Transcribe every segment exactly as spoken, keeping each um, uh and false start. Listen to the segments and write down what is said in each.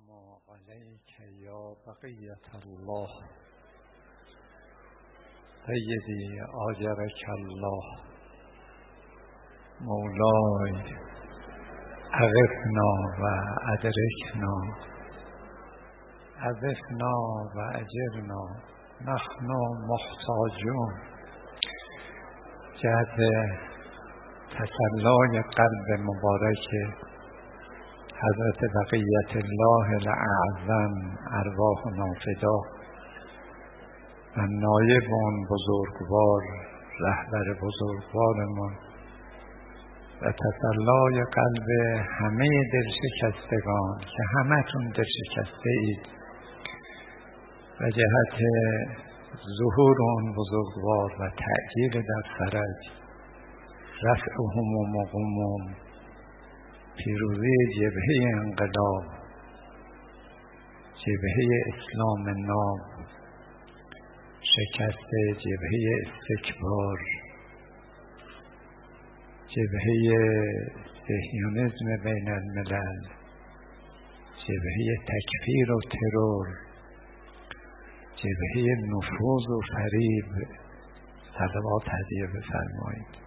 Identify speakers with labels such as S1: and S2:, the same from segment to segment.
S1: السلام عليك يا بقية الله سيدي آجرك الله مولاي أغثنا وأدركنا أغثنا وأجرنا نحن محتاجون جهت تسلای قلب مبارک حضرت بقیت الله الاعظم ارواحنا فدا و نایب اون بزرگوار رهبر بزرگوارمون و تسلای قلب همه دلشکستگان که همتون دلشکسته اید و جهت ظهور اون بزرگوار و تأجیل در فرج رفع هموم و غموم پیروزی جبهه انقلاب جبهه اسلام ناب شکست جبهه استکبار جبهه صهیونیسم بین الملل جبهه تکفیر و ترور جبهه نفوذ و فریب صلوات هدیه بفرمایید.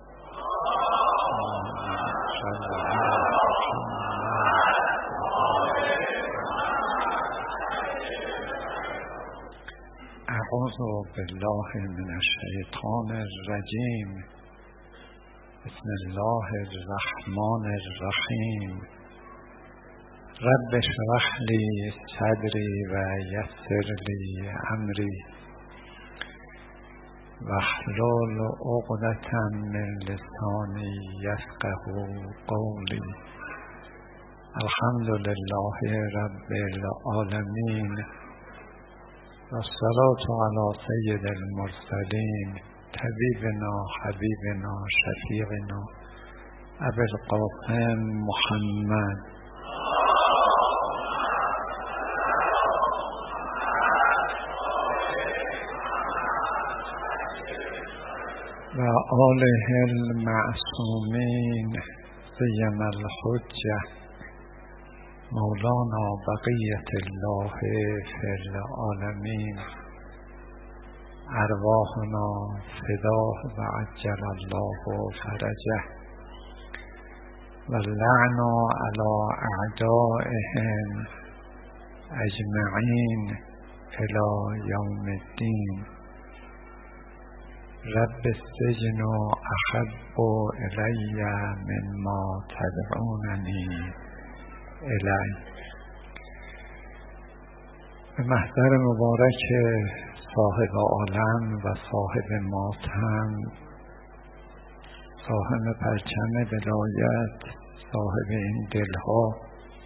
S1: اعوذ بالله من الشیطان الرجیم بسم الله الرحمن الرحیم رب اشرح لی صدری و یسر لی امری واحلل عقدة من لسانی یفقهوا قولی. الحمد لله رب العالمین والصلاة على سید المرسلین طبیبنا حبیبنا شفیعنا ابی القاسم محمد و آله المعصومین سیم الحجه مولانا بقیت الله فی العالمین ارواحنا فداه و عجل الله فرجه و لعنا علی اعدائهم اجمعین الی یوم الدین. رب السجن احب الی مما تدعوننی الی. به محضر مبارک صاحب عالم و صاحب ماتم صاحب پرچم ولایت صاحب این دلها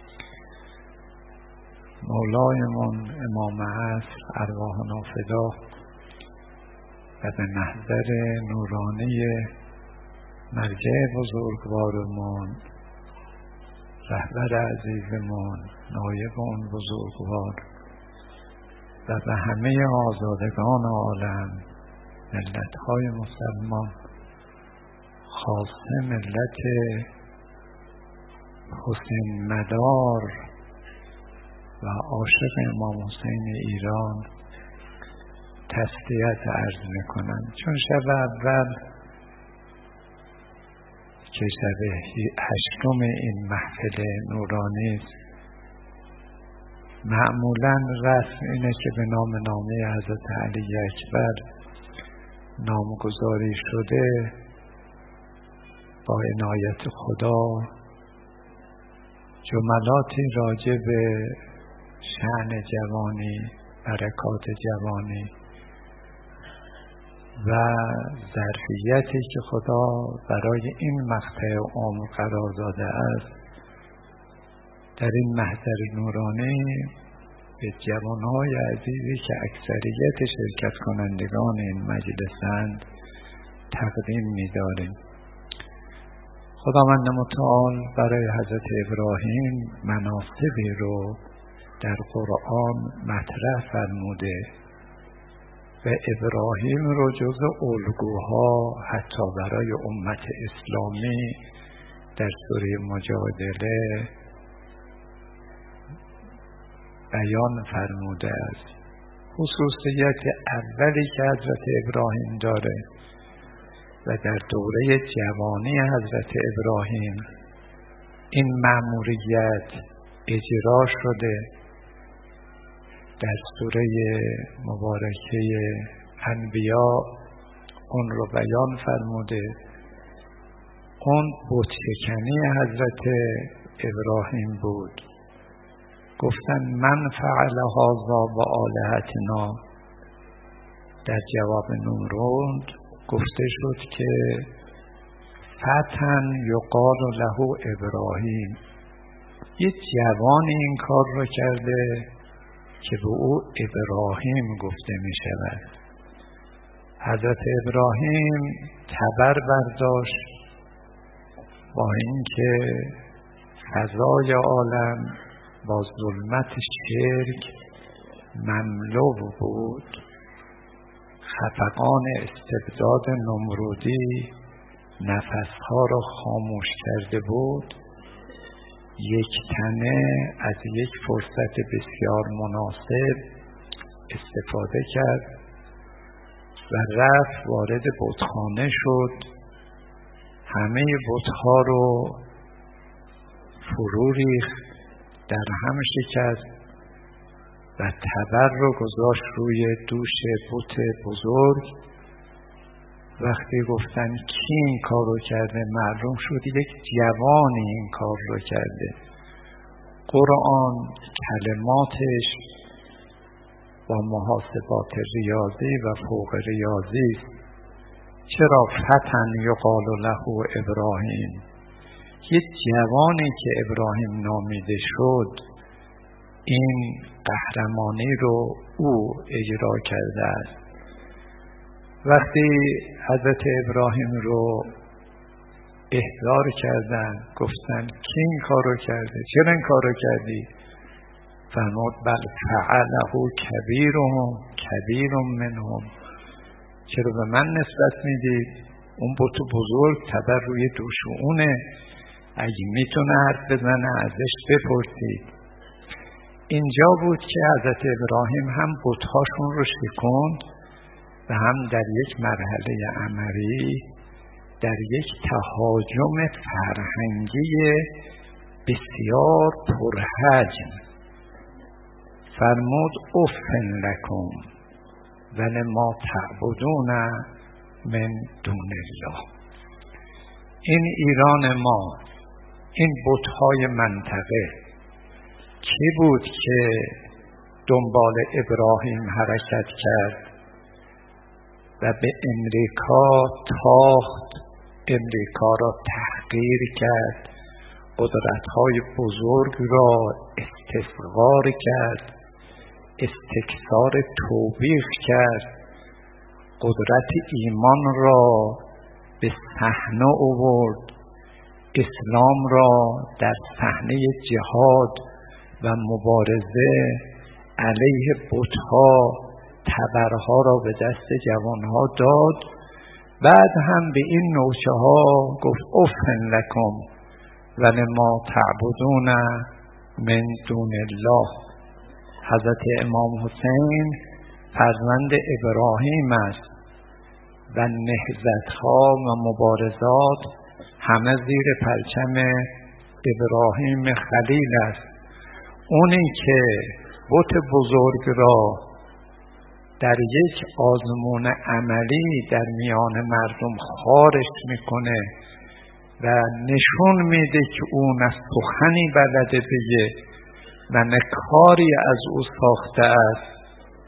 S1: مولایمون امام عصر ارواحنا فدا و به محضر نورانی مرجع بزرگوارمون رهبر عزیزمون نایب اون بزرگوار و به همه آزادگان عالم ملت‌های مسلمان خاصه ملت حسین مدار و عاشق امام حسین ایران تسلیت عرض میکنم، چون شب اول که شب هشتم این محفل نورانی است معمولا رسم اینه که به نام نامه حضرت علی اکبر نامگذاری شده با عنایت خدا جملاتی راجع به شأن جوانی برکات جوانی و ظرفیتی که خدا برای این مقطع عمر قرار داده است در این محضر نورانی به جوانهای عزیزی که اکثریت شرکت کنندگان این مجلسند تقدیم می‌داریم. خداوند متعال برای حضرت ابراهیم مناسبی رو در قرآن مطرح فرموده و ابراهیم رو جز الگوها حتی برای امت اسلامی در سوره مجادله بیان فرموده است. خصوصیت اولی که حضرت ابراهیم داره و در دوره جوانی حضرت ابراهیم این مأموریت اجرا شده، در سوره مبارکه انبیا اون رو بیان فرموده. اون بت‌شکنی حضرت ابراهیم بود. گفتن من فعل هذا بآلهتنا. در جواب نمرود گفته شد که فتى یقال له ابراهیم، یه جوانی این کار رو کرده که به او ابراهیم گفته می شود. حضرت ابراهیم تبر برداشت با اینکه فضای عالم با ظلمت شرک مملو بود، خفقان استبداد نمرودی نفسها را خاموش کرده بود، یک تنه از یک فرصت بسیار مناسب استفاده کرد و رفت وارد بتخانه شد، همه بتها رو فرو ریخت، در هم شکست و تبر رو گذاشت روی دوش بت بزرگ. وقتی گفتن کی این کار رو کرده، معلوم شد یک جوانی این کار رو کرده. قرآن کلماتش با محاسبات ریاضی و فوق ریاضی است. چرا فتى یقال له ابراهیم، یک جوانی که ابراهیم نامیده شد این قهرمانی رو او اجرا کرده است. وقتی حضرت ابراهیم رو احضار کردن، گفتن کی این کار رو کرده، چرا این کار رو کردی؟ فرمود بل فعله کبیرهم کبیر منهم. چرا به من نسبت میدید؟ اون بت بزرگ تبر روی دوش اونه، اگه میتونه حرف بزنه ازش بپرسید. اینجا بود که حضرت ابراهیم هم بت‌هاشون رو شکند و هم در یک مرحله عملی، در یک تهاجم فرهنگی بسیار پرحجم فرمود افن لکم ولما تعبدون من دون الله. این ایران ما، این بت‌های منطقه کی بود که دنبال ابراهیم حرکت کرد و به امریکا تاخت، امریکا را تحقیر کرد، قدرت‌های بزرگ را استصغار کرد، استکثار توبیخ کرد، قدرت ایمان را به صحنه آورد، اسلام را در صحنه جهاد و مبارزه علیه بت‌ها، تبرها را به دست جوانها داد. بعد هم به این نوچه ها گفت افن لکم ولما تعبدون من دون الله. حضرت امام حسین فرزند ابراهیم است و نهضت‌ها و مبارزات همه زیر پرچم ابراهیم خلیل است. اونی که بت بزرگ را در یک آزمون عملی در میان مردم خارش میکنه و نشون میده که او نه سخنی بلده بگه و نه کاری از او ساخته است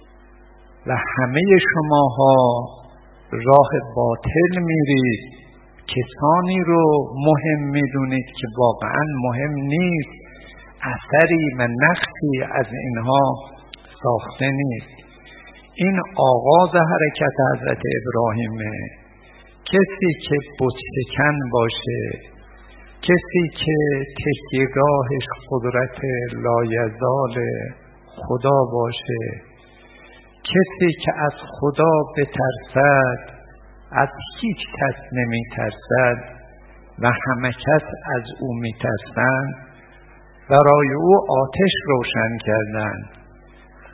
S1: و همه شماها راه باطل میرید، کسانی رو مهم میدونید که واقعا مهم نیست، اثری و نقصی از اینها ساخته نیست. این آغاز حرکت حضرت ابراهیمه. کسی که بت‌شکن باشه، کسی که تکیه‌گاهش قدرت لایزال خدا باشه، کسی که از خدا بترسد، از هیچ کس نمی ترسد و همه کس از او می ترسند، برای او آتش روشن کردند.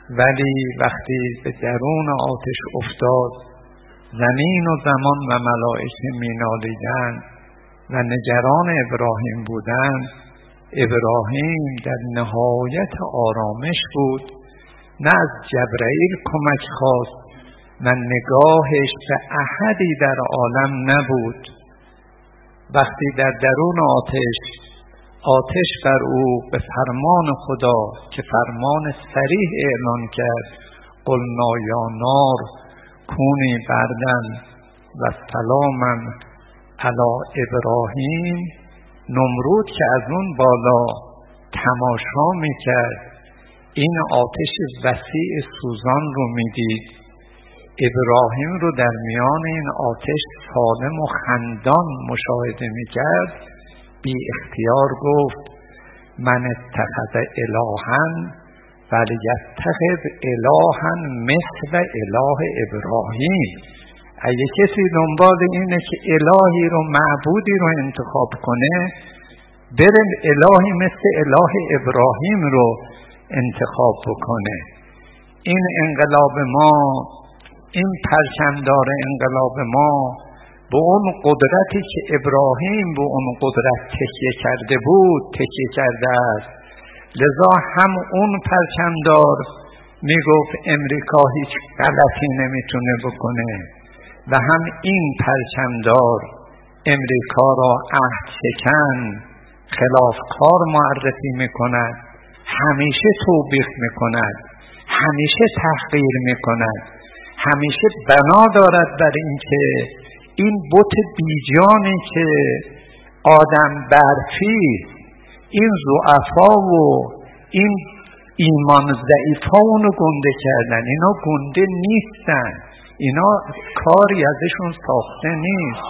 S1: ولی وقتی به درون آتش افتاد، زمین و زمان و ملائکه مینالیدند و نگران ابراهیم بودند، ابراهیم در نهایت آرامش بود، نه از جبرائیل کمک خواست و نگاهش به احدی در عالم نبود. وقتی در درون آتش آتش بر او به فرمان خدا که فرمان صریح اعلان کرد، قلنا یا نار کونی بردن و سلاماً علی ابراهیم، نمرود که از اون بالا تماشا میکرد، این آتش وسیع سوزان رو میدید، ابراهیم رو در میان این آتش سالم و خندان مشاهده میکرد، بی اختیار گفت من اتخذ الها ولیتخذ الها مثل اله ابراهیم. اگه کسی دنبال اینه که الهی رو معبودی رو انتخاب کنه، بره الهی مثل اله ابراهیم رو انتخاب بکنه. این انقلاب ما، این پرچمدار انقلاب ما به اون قدرتی که ابراهیم به اون قدرت تکیه کرده بود تکیه کرده است. لذا هم اون پرچمدار میگفت امریکا هیچ غلطی نمیتونه بکنه و هم این پرچمدار امریکا را عهد شکن خلافکار معرفی میکند، همیشه توبیخ میکند، همیشه تحقیر میکند، همیشه بنا دارد بر اینکه این بت بیجانی که آدم برفی، این ضعفا و این ایمان ضعیفا اونو گنده کردن، اینا گنده نیستن، اینا کاری ازشون ساخته نیست.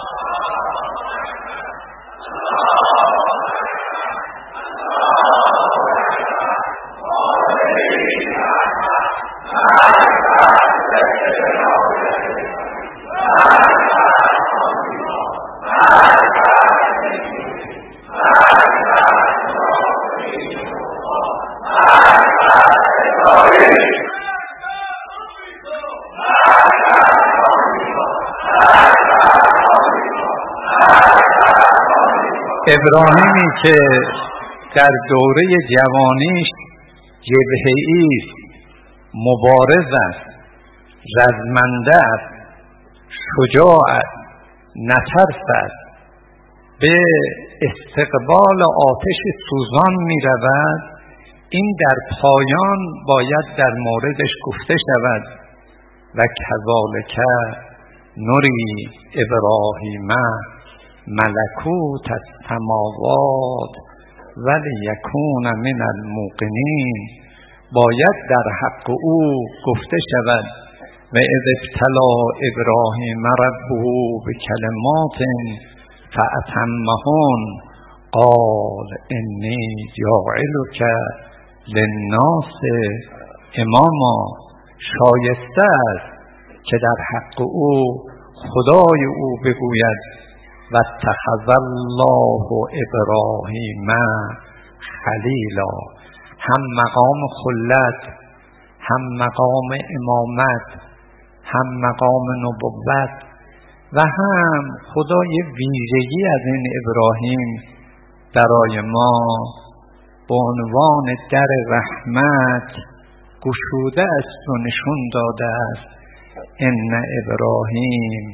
S1: ابراهیمی که در دوره جوانیش جبهه‌ای است، مبارز است، رزمنده است، شجاع است، نترس است، به استقبال آتش سوزان می رود، این در پایان باید در موردش گفته شود و کذالک نری ابراهیم ملکوت السماوات ولیکون من الموقنین، باید در حق او گفته شود و اذ ابتلی ابراهیم ربه بکلمات فاتمهن قال انی جاعلک للناس اماما. شایسته است که در حق او خدای او بگوید و اتخذ الله ابراهیم خلیلا، هم مقام خلت، هم مقام امامت، هم مقام نبوت و هم خدا یه ویژگی از این ابراهیم برای ما به عنوان در رحمت گشوده است و نشون داده است. ان ابراهیم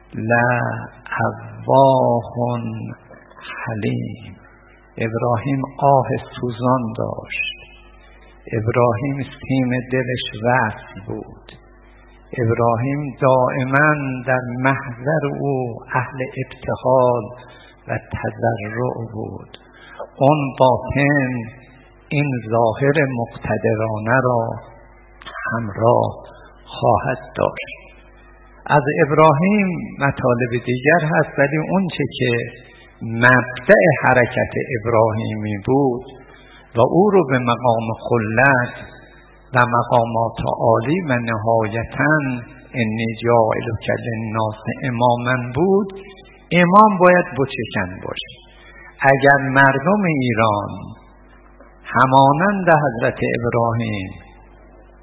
S1: لأواه حلیم. ابراهیم آه سوزان داشت، ابراهیم سیم دلش وصل بود، ابراهیم دائما در محضر او اهل ابتهال و تضرع بود. اون باطن این ظاهر مقتدرانه را همراه خواهد داشت. از ابراهیم مطالب دیگر هست، ولی اون چه که مبدأ حرکت ابراهیمی بود و او رو به مقام خلت و مقامات عالی و نهایتاً انی جاعلک للناس اماما بود. امام باید بتشکن باشه. اگر مردم ایران همانند حضرت ابراهیم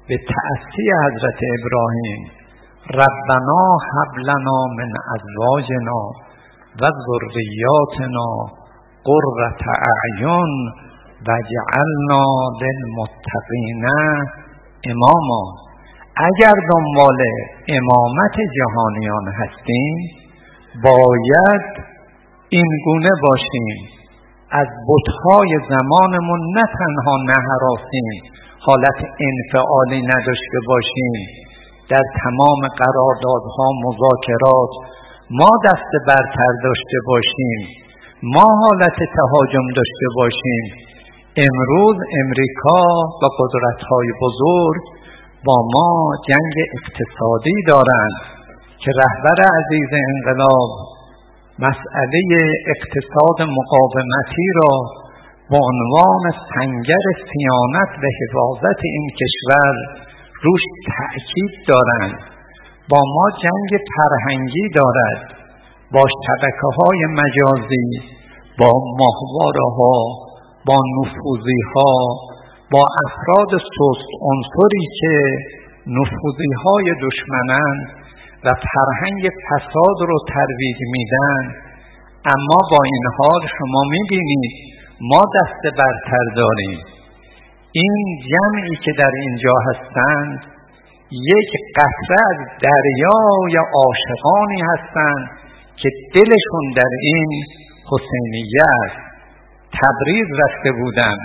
S1: به تأسی حضرت ابراهیم ربنا هب لنا من ازواجنا و ذریاتنا قرة اعین واجعلنا للمتقین اماما. اگر دنبال امامت جهانیان هستیم باید این گونه باشیم، از بت‌های زمانمون نه تنها نهراسیم، حالت انفعالی نداشته باشیم، در تمام قراردادها مذاکرات ما دست برتر داشته باشیم، ما حالت تهاجم داشته باشیم. امروز امریکا و قدرت‌های بزرگ با ما جنگ اقتصادی دارند که رهبر عزیز انقلاب مسئله اقتصاد مقاومتی را با عنوان سنگر صیانت و حفاظت این کشور روش تأکید دارند. با ما جنگ فرهنگی دارد، با شبکه‌های مجازی، با ماهواره‌ها، با نفوذی‌ها، با افراد سست عنصری که نفوذی‌های دشمنند و فرهنگ فساد رو ترویج میدن. اما با این حال شما میبینید ما دست برتر داریم. این جمعی که در اینجا هستند یک قطره از دریای عاشقانی هستند که دلشون در این حسینیه است. تبریز رفته بودن،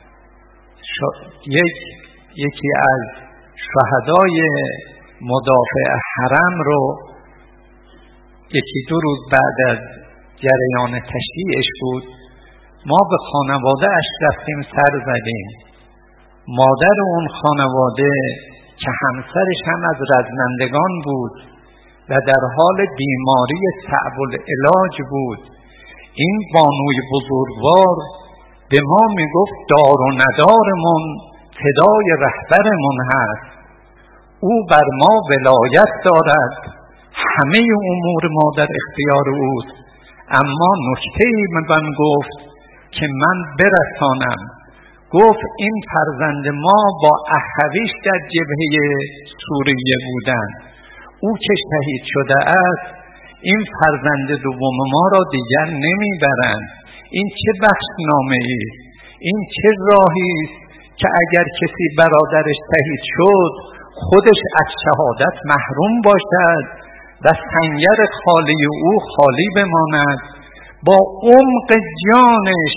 S1: یک یکی از شهدای مدافع حرم رو یکی دو روز بعد از جریان تشییعش بود، ما به خانواده اش رفتیم سر زدیم. مادر اون خانواده که همسرش هم از رزمندگان بود و در حال بیماری صعب العلاج بود، این بانوی بزرگوار به ما میگفت دار و ندارمون فدای رهبرمون هست، او بر ما ولایت دارد، همه امور ما در اختیار اوست. اما نکته‌ای من گفت که من برسانم، گفت این فرزند ما با اخویش در جبهه سوریه بودن، او که شهید شده است این فرزند دوم ما را دیگر نمیبرند. این چه بخشنامه‌ای است، این چه راهی است که اگر کسی برادرش شهید شد خودش از شهادت محروم باشد و سنگر خالی او خالی بماند. با عمق جانش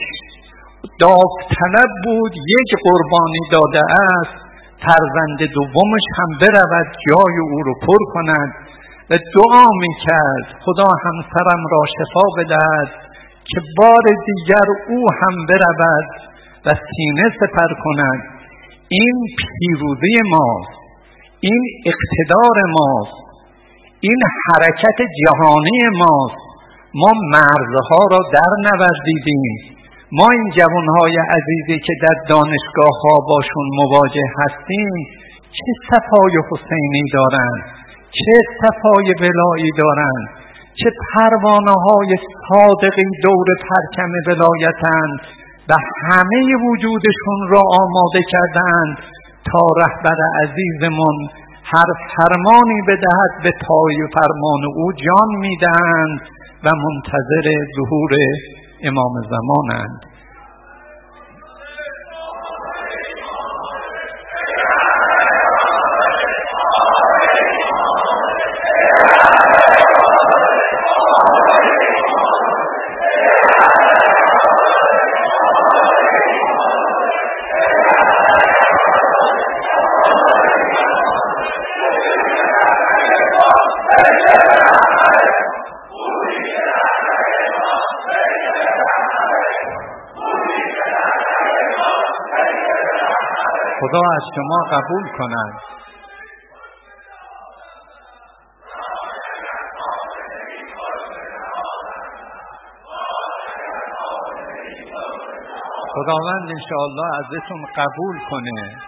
S1: داوطلب بود، یک قربانی داده است فرزند دومش هم برود جای او رو پر کند و دعا میکرد خدا همسرم را شفا بدهد که بار دیگر او هم برود و سینه سپر کند. این پیروزی ماست، این اقتدار ماست، این حرکت جهانی ماست. ما مرزها را در نوردیدیم. ما این جوانهای عزیزی که در دانشگاه ها باشون مواجه هستیم چه صفای حسینی دارند، چه صفای ولایی دارند، چه پروانه های صادقی دور پرچم ولایتند و همه وجودشون را آماده کردند تا رهبر عزیزمون هر فرمانی بدهد به پای فرمان او جان میدهند و منتظر ظهور امام زمانند. خدا از شما قبول کند. خداوند انشاءالله ازتون قبول کنه.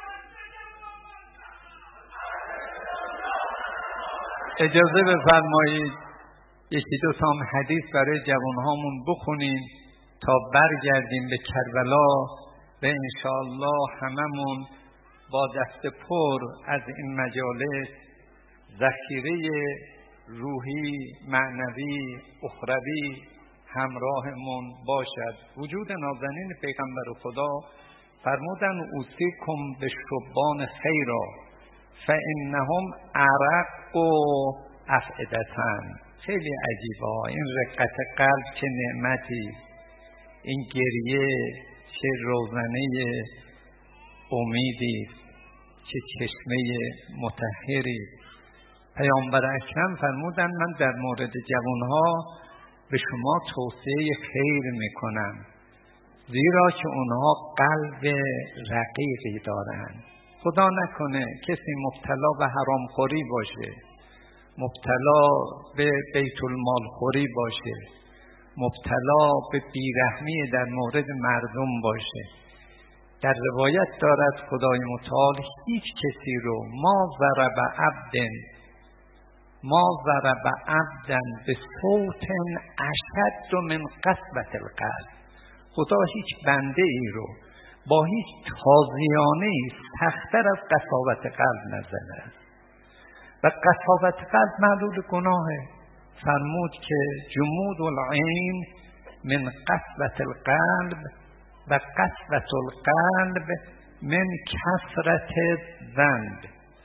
S1: اجازه بفرمایید یکی دو تا حدیث برای جوانهامون بخونیم تا برگردیم به کربلا و انشاءالله هممون با دست پر از این مجالس ذخیره روحی، معنوی، اخروی همراهمون باشد. وجود نازنین پیغمبر خدا فرمودن اوصیکم بالشبان خیرا فانهم ارق و افئدتن. خیلی عجیبه این رقت قلب، چه نعمتی، این گریه چه روزنه امیدی، چه چشمه مطهری. پیامبر اکرم فرمودن من در مورد جوانها به شما توصیه خیر میکنم، زیرا که اونها قلب رقیقی دارند. خدا نکنه کسی مبتلا به حرامخوری باشه، مبتلا به بیت المال خوری باشه، مبتلا به بیرحمی در مورد مردم باشه. در روایت دارد خدای متعال هیچ کسی رو ما ضرب عبدن ما ضرب عبدن به صوت اشد من قسوة القلب. خدا هیچ بنده ای رو با هیچ تازیانه ای سخت‌تر از قساوت قلب نزده است. و قساوت قلب معلول گناهه. فرمود که جمود العین من قسوة القلب و قسوة القلب من کثرت الذنب.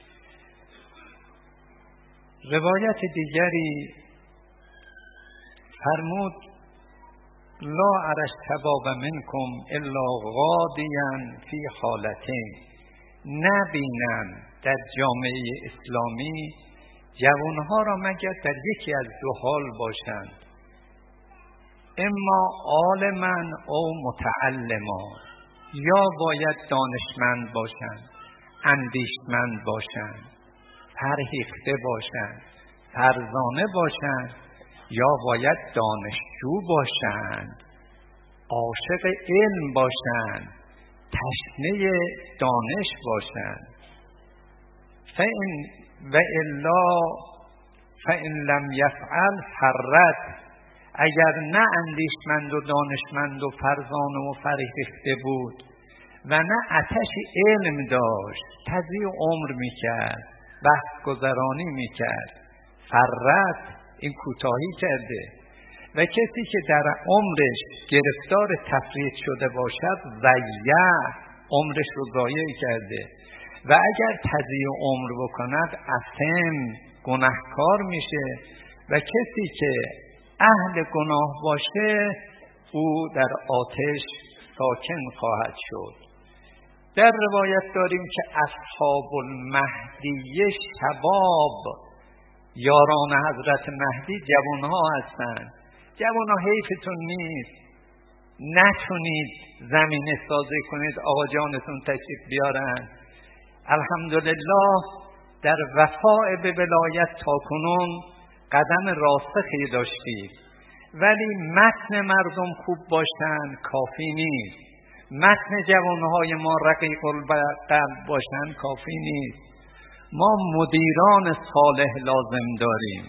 S1: روایت دیگری فرمود لا اری الشباب منکم الا غادیا فی حالتین. نبینم در جامعه اسلامی جوانها را مگر در یکی از دو حال باشند، اما عالما او متعلما، یا باید دانشمند باشند، اندیشمند باشند، فرهیخته باشند، فرزانه باشند، یا باید دانشجو باشند، عاشق علم باشند، تشنه دانش باشند. فإن و الا فإن لم یفعل فرد. اگر نه اندیشمند و دانشمند و فرزانه و فرهیخته بود و نه آتش علم داشت، تضییع عمر میکرد، وقت گذرانی میکرد، فرد، این کوتاهی کرده. و کسی که در عمرش گرفتار تفریط شده باشد ضیع، عمرش رو ضایع کرده. و اگر تضییع عمر بکند اثم، گناهکار میشه. و کسی که اهل گناه باشه او در آتش ساکن خواهد شد. در روایت داریم که اصحاب المهدی شباب، یاران حضرت مهدی جوانها هستند. جوانها حیفتون نیست نتونید زمینه سازی کنید آقا جانتون تشریف بیارن. الحمدلله در وفاء به ولایت تاکنون قدم راسخی داشتید، ولی متن مردم خوب باشن کافی نیست. متن جوانهای ما رقیق القلب باشن کافی نیست. ما مدیران صالح لازم داریم،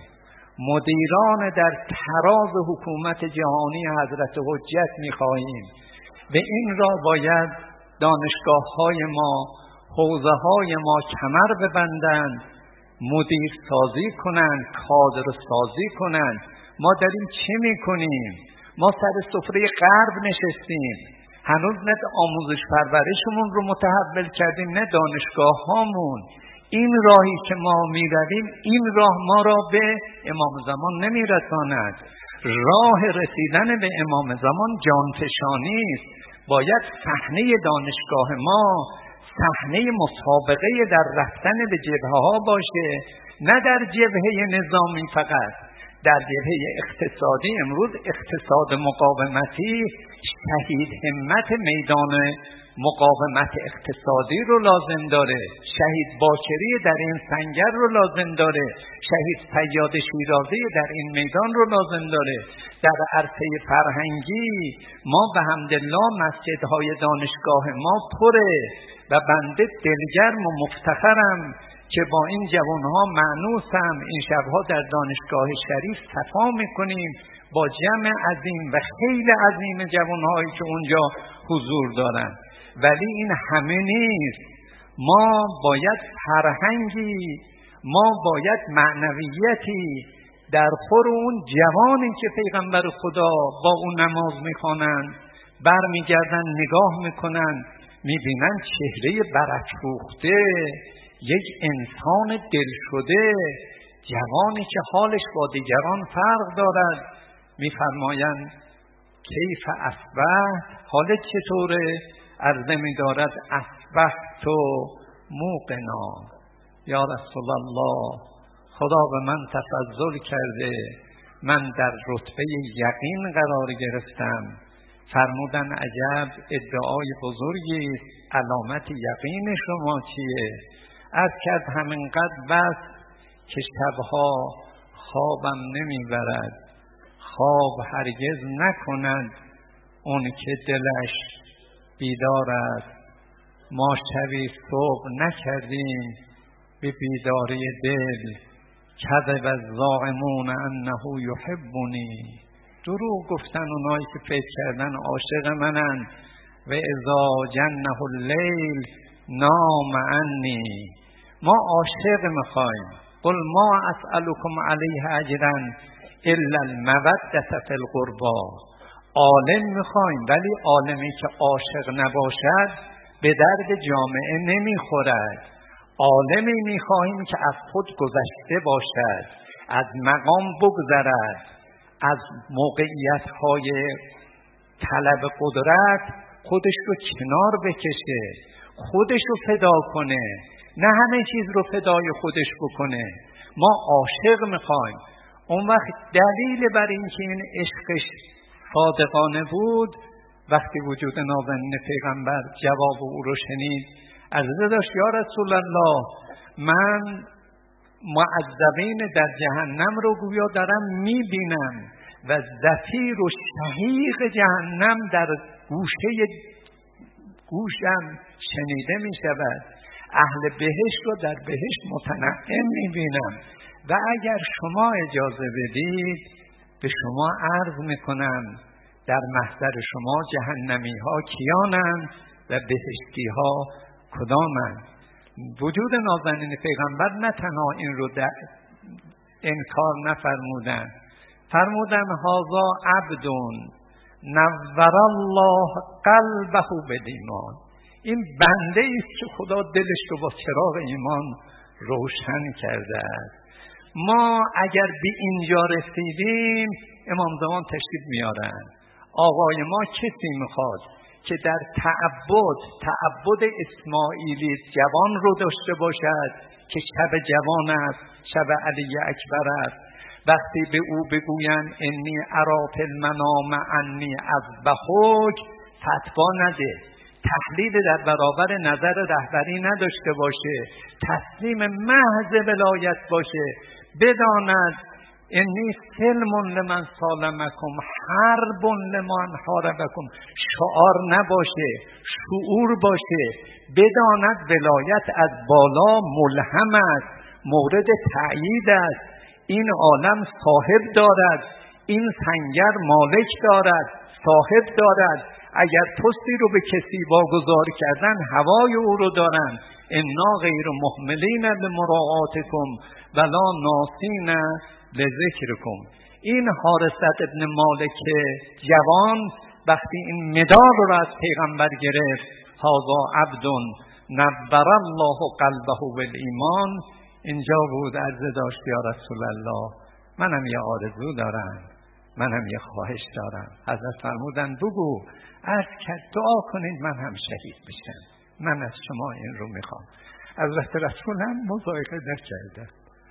S1: مدیران در تراز حکومت جهانی حضرت حجت می‌خواهیم و این را باید دانشگاه‌های ما، حوزه‌های ما کمر ببندند، مدیر سازی کنند، کادر سازی کنند. ما داریم چه می‌کنیم؟ ما سر سفره غرب نشستیم، هنوز نه آموزش پرورشمون رو متحول کردیم نه دانشگاه‌هامون. این راهی که ما می‌رویم این راه ما را به امام زمان نمی‌رساند. راه رسیدن به امام زمان جانفشانی است. باید صحنه دانشگاه ما صحنه مسابقه در رفتن به جبهه‌ها باشه، نه در جبهه نظامی فقط، در جبهه اقتصادی. امروز اقتصاد مقاومتی شهید همت میدان مقاومت اقتصادی رو لازم داره، شهید باکری در این سنگر رو لازم داره، شهید صیاد شیرازی در این میدان رو لازم داره. در عرصه فرهنگی ما به حمدالله مسجدهای دانشگاه ما پره و بنده دلگرم و مفتخرم که با این جوانها مأنوسم. این شبها در دانشگاه شریف صفا میکنیم با جمع عظیم و خیلی عظیم جوانهایی که اونجا حضور دارن. ولی این همه نیست. ما باید فرهنگی، ما باید معنویتی در خور اون جوانی که پیغمبر خدا با اون نماز میخوانند برمیگردن نگاه میکنن، میبینن چهره برافروخته یک انسان دلشده، جوانی که حالش با دیگران فرق دارد. میفرمایند کیف اصبحت، حالت چطوره؟ عرضه می‌دارد اصبحت موقنا، یا رسول الله خدا به من تفضل کرده، من در رتبه یقین قرار گرفتم. فرمودن عجب ادعای بزرگی است، علامت یقین شما چیه؟ عرض کرد همینقدر بس که شبها خوابم نمیبرد، خواب هرگز نکند اون که دلش بیدار است. ما شبی صبح نکردیم به بیداری دل، کذب الزاعمون انه یحبنی، دروغ گفتن اونایی که فکر کردن عاشق منن. و اذا جنه اللیل نام عنی، ما عاشق میخوایم. قل ما اسألكم علیه اجرا الا المودة فی القربى، عالم میخوایم ولی عالمی که عاشق نباشد به درد جامعه نمیخورد. عالمی میخواهیم که از خود گذشته باشد، از مقام بگذرد، از موقعیت‌های طلب قدرت خودش رو کنار بکشه، خودش رو فدا کنه، نه همه چیز رو فدای خودش بکنه. ما عاشق میخوایم. اون وقت دلیل بر این که این عشقش صادقانه بود، وقتی وجود نازنین پیغمبر جواب او رو شنید، عرضه داشت یا رسول الله من معذبین در جهنم رو گویا دارم میبینم و زفیر و شهیق جهنم در گوشه گوشم شنیده میشود، اهل بهشت رو در بهشت متنعم میبینم و اگر شما اجازه بدید به شما عرض میکنم در محضر شما جهنمی ها کیانند و بهشتی ها کدامند. وجود نازنین پیغمبر نه تنها این رو انکار نفرمودن، فرمودن هذا عبدون نور الله قلبه بالایمان، این بنده است که خدا دلش رو با چراغ ایمان روشن کرده است. ما اگر به اینجا رسیدیم امام زمان تشریف میارن. آقای ما کسی میخواد که در تعبد تعبد اسماعیلی جوان رو داشته باشد که شب جوان است، شب علی اکبر است. وقتی به او بگوین انی ارا فی المنام انی اذبحک، فتوا نده، تحلیل در برابر نظر رهبری نداشته باشه، تسلیم محض ولایت باشه، بداند انی سلم لمن سالمکم حرب لمن حاربکم، شعار نباشه، شعور باشه، بداند ولایت از بالا ملهم است، مورد تأیید است، این عالم صاحب دارد، این سنگر مالک دارد، صاحب دارد. اگر پستی رو به کسی واگذار کردن هوای او رو دارن. انا غیر محملین لمراعاتکم ولا ناسین لذکرکم. این حارثت ابن مالک جوان وقتی این مدال رو از پیغمبر گرفت، هذا عبد نور الله قلبه بالایمان، اینجا بود عرضه داشت یا رسول الله منم یه آرزو دارم، منم یه خواهش دارم. حضرت فرمودن بگو. عرض کرد دعا کنید من هم شهید بشم، من از شما این رو میخوام. حضرت رسول هم مضایقه نکرده.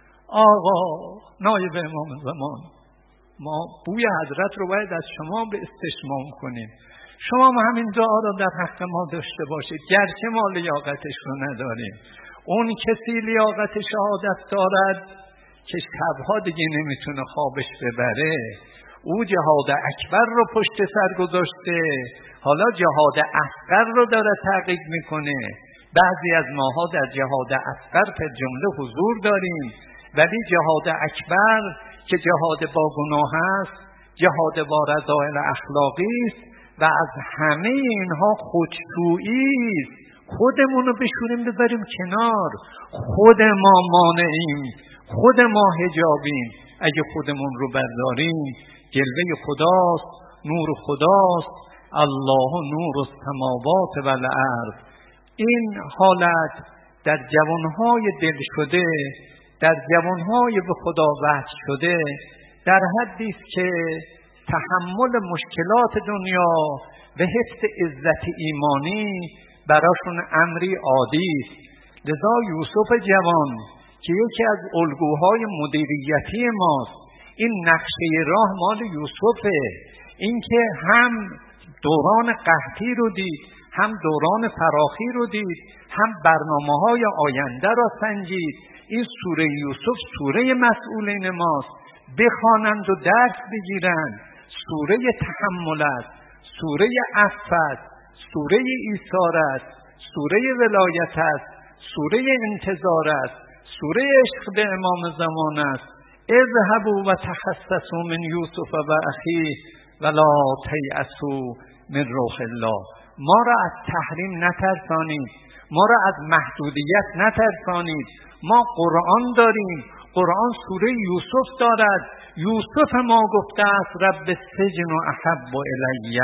S1: آقا نایب امام زمان، ما بوی حضرت رو باید از شما به استشمام کنیم، شما هم همین دعا رو در حق ما داشته باشید، گرچه ما لیاقتش رو نداریم. اون کسی لیاقت شهادت دارد که شبها دیگه نمیتونه خوابش ببره، او جهاد اکبر رو پشت سر گذاشته، حالا جهاد اصغر رو داره تحقیق میکنه. بعضی از ماها در جهاد اصغر پر جمله حضور داریم، ولی جهاد اکبر که جهاد با گناه است، جهاد با رذائل اخلاقی است و از همه اینها خودشویی است. خودمون رو بشوریم بذاریم کنار. خود ما مانعیم، خود ما حجابیم. اگه خودمون رو برداریم جلوه خداست، نور خداست. الله نور السماوات و الارض. این حالت در جوانهای دل شده، در جوانهای به خدا وصل شده در حدی است که تحمل مشکلات دنیا و حفظ عزت ایمانی براشون امری عادی است. لذا یوسف جوان که یکی از الگوهای مدیریتی ماست، این نقشه راه مال یوسفه. این که هم دوران قحطی رو دید، هم دوران فراخی رو دید، هم برنامه‌های آینده را سنجید. این سوره یوسف سوره مسئولین ماست. بخوانند و درس بگیرند. سوره تحمل است، سوره عفو است، سوره ایثار است، سوره ولایت است، سوره انتظار است، سوره عشق به امام زمان است. اذهبوا و تحسسوا من یوسف و اخیه ولا تیأسوا من روح الله. ما را از تحریم نترسانید، ما را از محدودیت نترسانید. ما قرآن داریم، قرآن سوره یوسف دارد. یوسف ما گفته است رب السجن احب الی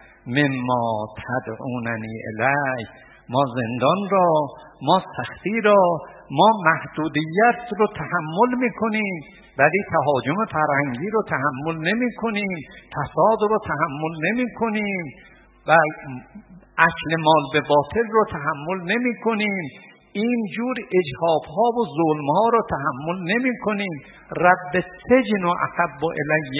S1: مما تدعوننی الی. ما زندان را، ما سختی را، ما محدودیت رو تحمل میکنیم، ولی تهاجم فرهنگی رو تحمل نمیکنیم، فساد رو تحمل نمیکنیم و اکل مال به باطل رو تحمل نمیکنیم. این جور اجحاف ها و ظلم ها رو تحمل نمی کنیم. رب السجن احب الی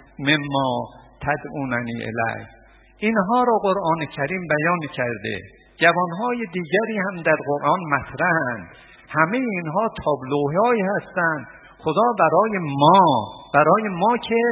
S1: مما تدعوننی الی. اینها رو قرآن کریم بیان کرده. جوانهای دیگری هم در قرآن مطرحند. همه اینها تابلوهایی هستند. خدا برای ما، برای ما که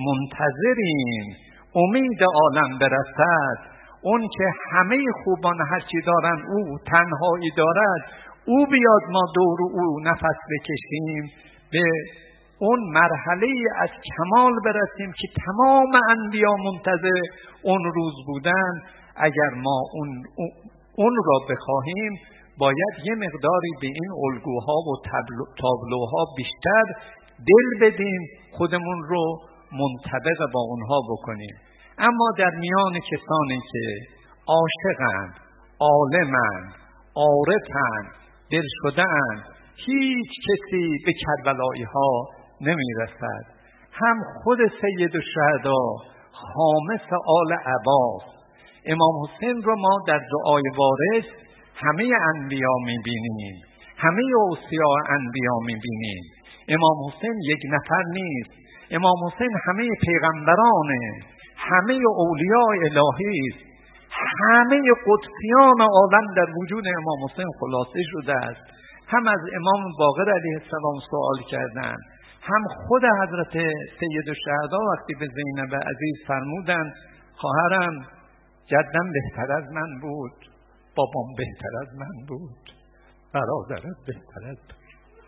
S1: منتظریم امید عالم برسد، اون که همه خوبان هرچی دارن او تنهایی دارد، او بیاد ما دور او نفس بکشیم، به اون مرحله از کمال برسیم که تمام انبیا منتظر اون روز بودن. اگر ما اون, اون را بخواهیم باید یه مقداری به این الگوها و تابلوها بیشتر دل بدیم، خودمون رو منطبق با اونها بکنیم. اما در میان کسانی که عاشقند، عالمند، عارفند، دل شده‌اند، هیچ کسی به کربلایی ها نمی رسد. هم خود سید الشهدا خامس آل عباس امام حسین رو ما در دعای وارث همه انبیا می بینیم، همه اوصیا انبیا می بینیم. امام حسین یک نفر نیست، امام حسین همه پیغمبرانه، همه اولیاء الهی است. همه قدسیان عالم در وجود امام حسین خلاصه شده است. هم از امام باقر علیه السلام سوال کردند، هم خود حضرت سید الشهدا وقتی به زینب عزیز فرمودند خواهرم جدم بهتر از من بود، بابام بهتر از من بود، برادرت بهتر از من.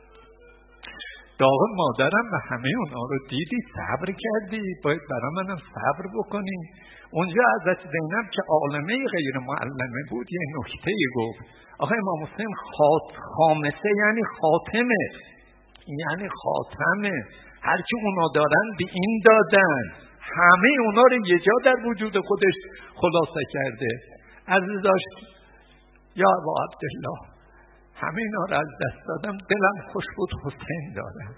S1: داغ مادرم و همه اونا رو دیدی، صبر کردی، باید برای منم صبر بکنی. اونجا حضرت زینب که عالمه غیر معلمه بود یه نکته گفت. آخه امام حسین خات خامسه یعنی خاتمه، یعنی خاتمه، هرچی اونا دارن به این دادن، همه اونا رو یه جا در وجود خودش خلاصه کرده. عزیز داشت یا ابا عبدالله، همه اینا رو از دست دادم، دلم خوش بود حسین دارم.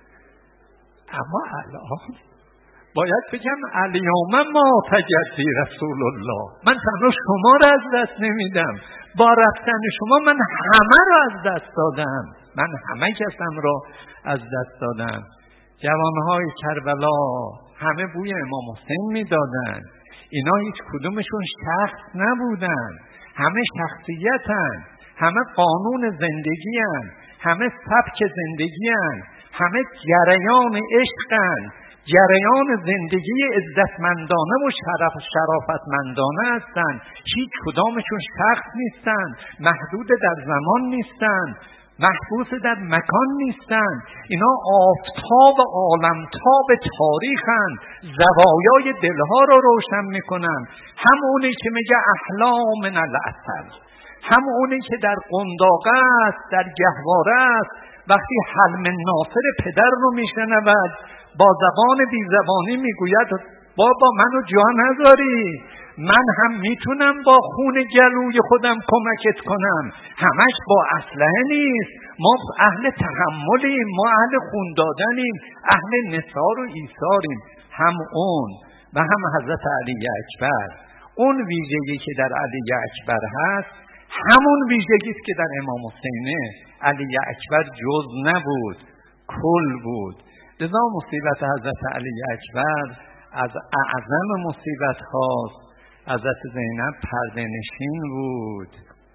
S1: اما الان باید بگم الیوم ما تجدی رسول الله، من تنها شما رو از دست نمیدم، با رفتن شما من همه رو از دست دادم، من همه کسم رو از دست دادم. جوانهای کربلا همه بوی امام حسین میدادن. اینا هیچ کدومشون شخص نبودن، همه شخصیتن، همه قانون زندگی هن، همه سبک زندگی هن، همه جریان عشقن، جریان زندگی عزتمندانه و شرف شرافتمندانه هستن. هیچ کدامشون شخص نیستن، محدود در زمان نیستن، محبوس در مکان نیستن. اینا آفتاب عالمتاب تاریخن، زوایای دلها رو روشن میکنن. همونی که میگه احلام من العسل، هم اونی که در قنداقه است، در گهواره است، وقتی حلم ناصر پدر رو میشنود با زبان بی زبانی میگوید بابا منو جا نذاری، من هم میتونم با خون گلوی خودم کمکت کنم، همش با اسلحه نیست، ما اهل تحملیم، ما اهل خون دادنیم، اهل نثار و ایثاریم. هم اون و هم حضرت علی اکبر، اون ویژگی که در علی اکبر هست همون ویژگی است که در امام حسینه. علی اکبر جز نبود، کل بود. لذا مصیبت حضرت علی اکبر از اعظم مصیبت هاست. حضرت زینب پرده نشین بود.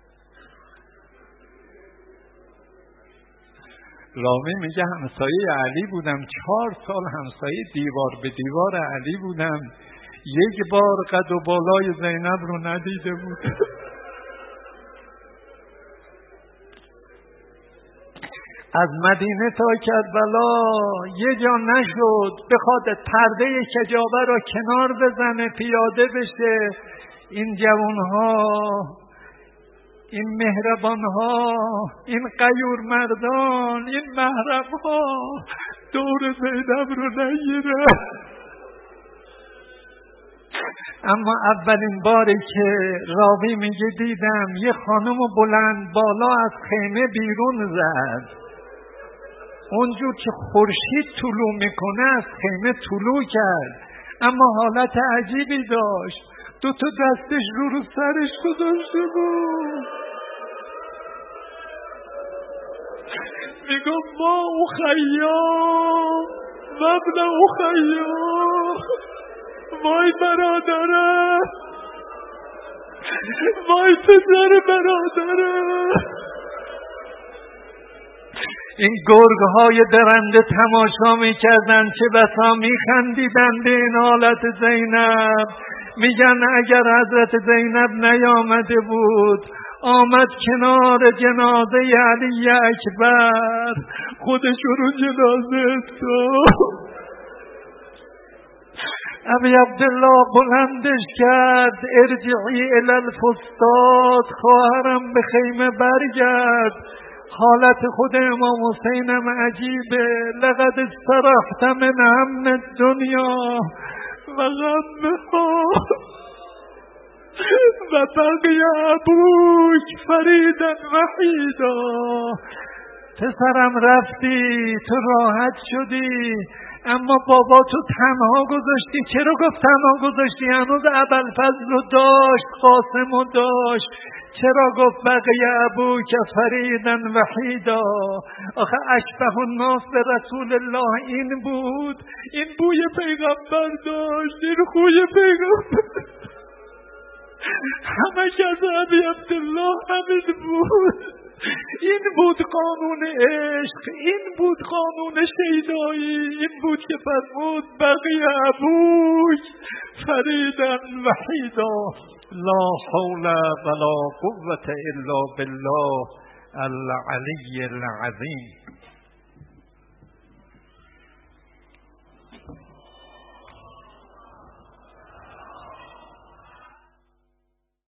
S1: رامی میگه همسایه علی بودم، چهار سال همسایه دیوار به دیوار علی بودم، یک بار قد و بالای زینب رو ندیده بود. از مدینه تا کربلا یه جا نشد بخواد پرده کجاوه را کنار بزنه پیاده بشه. این جوانها، این مهربانها، این غیور مردان، این محرمها دور زینب رو نگیره. اما اولین باری که راوی میگه دیدم یه خانم بلند بالا از خیمه بیرون زد، اونجور که خورشید طلوع میکنه از خیمه طلوع کرد، اما حالت عجیبی داشت، دو تا دستش رو رو سرش گذاشته بود. میگم ما او خیام مبنى او خیام، وای برادره، وای پسر برادره. این گرگ‌های درنده تماشا می‌کردن، چه بسا می‌خندیدن به این حالت زینب. میگن اگر حضرت زینب نیامده بود، آمد کنار جنازه علی اکبر، خودش رو جنازه تو ابی عبدالله بلندش کرد، ارجعی الی الفستاد، خواهرم به خیمه برگرد. حالت خود امام حسینم عجیبه. لقد استرحت من هم الدنیا و غمها و بقی ابوک فریدا وحیدا. پسرم رفتی، تو راحت شدی، اما بابا تو تنها گذاشتی. چرا گفت تنها گذاشتی؟ هنوز ابوالفضل رو داشت، قاسم رو داشت. چرا گفت بقیه ابوک فریدا وحیدا؟ آخه اشبه الناس به رسول الله این بود، این بوی پیغمبر داشت، این خوی پیغمبر، همش از ابی عبدالله همین بود. این بود قانون عشق، این بود قانون شیدایی، این بود که فرمود بقیه ابوک فریدا وحیدا. لا حول ولا قوة الا بالله العلی العظیم.